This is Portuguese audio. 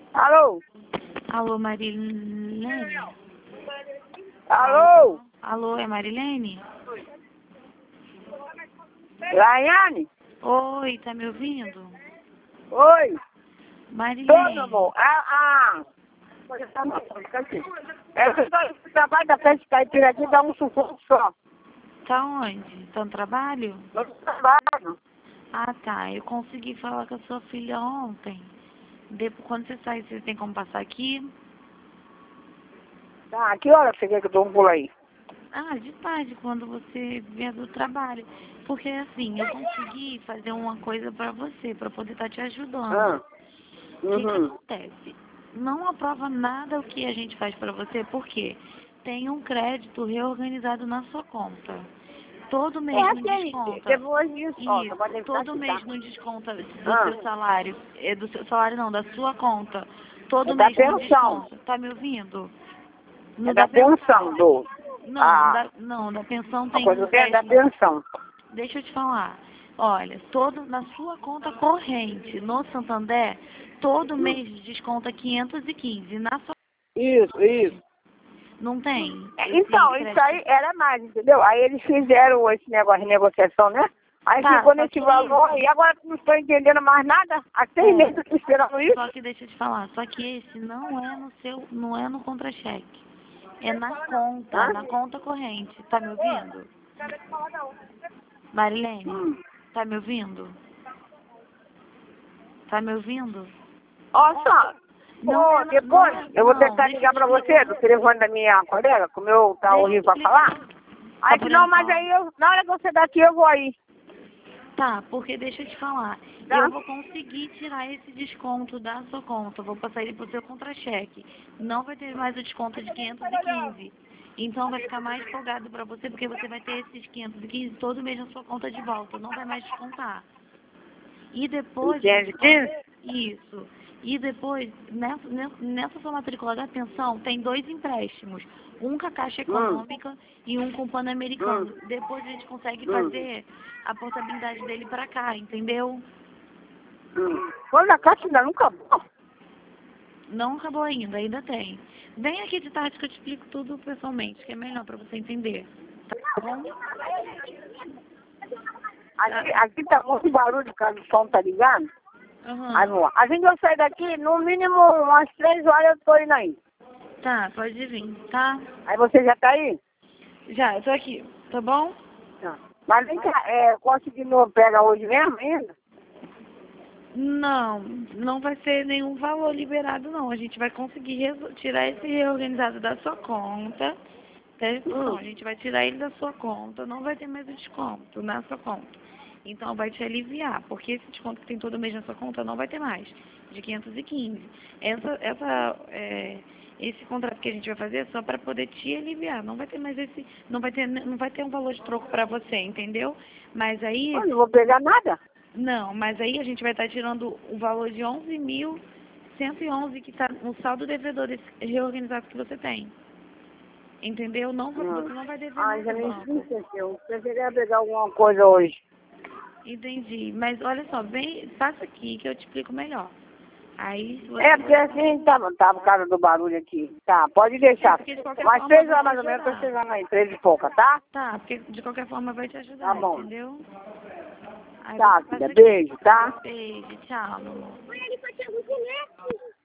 Alô? Alô, Marilene? Alô? Alô, é Marilene? Laiane? Oi, tá me ouvindo? Oi? Tô, meu Marilene, amor. É que o trabalho da Peste Caipira aqui dá um sufoco só. tá onde? Tá no trabalho? No trabalho. Ah, tá. Eu consegui falar com a sua filha ontem. Depois, quando você sair, você tem como passar aqui? Tá, que hora você quer que eu dou um pulo aí? Ah, de tarde, quando você vier do trabalho. Porque assim, eu consegui fazer uma coisa pra você, pra poder estar te ajudando. Ah. O que que Uhum. acontece? Não aprova nada o que a gente faz pra você, porque tem um crédito reorganizado na sua conta. Todo mês não desconta. Depois disso, ó, Isso, você pode ficar todo aqui, mês tá? não desconta do Ah. seu salário. É do seu salário não, da sua conta. Todo É da mês não pensão. desconta. Tá me ouvindo? É No da da pensão, pensão. do. Não, da pensão A tem coisa que é da empréstimo. pensão. Deixa eu te falar. Olha, todo na sua conta corrente, no Santander, todo mês desconta 515. Na sua Isso. não tem esse Então, isso aí crédito. era mais, entendeu? Aí eles fizeram esse negócio de negociação, né? Aí Tá, ficou só nesse que valor e agora não estou entendendo mais nada. Há 6 meses eu estou esperando isso. só que deixa eu te falar, só que esse não é no seu, não é no contra-cheque. É Hã? na conta corrente. Tá me ouvindo? Marilene, Hum. tá me ouvindo? Tá me ouvindo? Ó, só. Não é, Depois eu vou tentar deixa eu ligar te pra você do explicar. telefone da minha colega, como eu tá Deixa eu horrível te pra falar. explicar. Tá Aí que não, podendo mas falar? aí na hora que você daqui eu vou aí, Tá, porque deixa eu te falar. tá? Eu vou conseguir tirar esse desconto da sua conta. Eu vou passar ele pro seu contra-cheque. Não vai ter mais o desconto de 515. Então vai ficar mais folgado pra você, porque você vai ter esses 515 todo mês na sua conta de volta. Não vai mais descontar. E depois, Entende? 15? isso. E depois, nessa sua matrícula da pensão, tem 2 empréstimos. Um com a Caixa Hum. Econômica e um com o Pan-Americano. Depois a gente consegue Hum. fazer a portabilidade dele pra cá, entendeu? Quando a caixa ainda nunca acabou. Não acabou ainda, ainda tem. Vem aqui de tarde que eu te explico tudo pessoalmente, que é melhor pra você entender. Tá bom? Aqui tá muito barulho, cara, o som tá ligado. Aí, Aham. amor, a gente vai sair daqui, no mínimo umas 3 horas eu tô indo aí. Tá, pode vir, tá? Aí você já tá aí? Já, eu tô aqui, tá bom? Tá. Mas vem cá, conseguindo pegar hoje mesmo ainda? Não, não vai ser nenhum valor liberado, não. A gente vai conseguir tirar esse reorganizado da sua conta. Presta atenção, a gente vai tirar ele da sua conta, não vai ter mais o desconto na sua conta. Então vai te aliviar, porque esse desconto que tem todo mês na sua conta não vai ter mais, de 515. Esse contrato que a gente vai fazer é só para poder te aliviar. Não vai ter mais esse, não vai ter um valor de troco para você, entendeu? Mas aí Eu não vou pegar nada. não, mas aí a gente vai estar tirando o valor de 11.111 que está no saldo devedor desse reorganizado que você tem. Entendeu? Não, você não vai dever Ai, nada já ao nem banco. esqueceu. Eu queria pegar alguma coisa hoje. Entendi. Mas olha só, vem, passa aqui que eu te explico melhor. Aí se você... Porque assim tá por causa do barulho aqui. Tá, pode deixar. Porque de qualquer Mas forma 3 vai horas te mais ou menos eu tô ajudar. chegando aí, 3 e pouca, tá? Tá, porque de qualquer forma vai te Tá ajudar, bom. entendeu? Aí Tá, você filha, passa aqui. beijo, tá? Beijo, tchau, meu amor.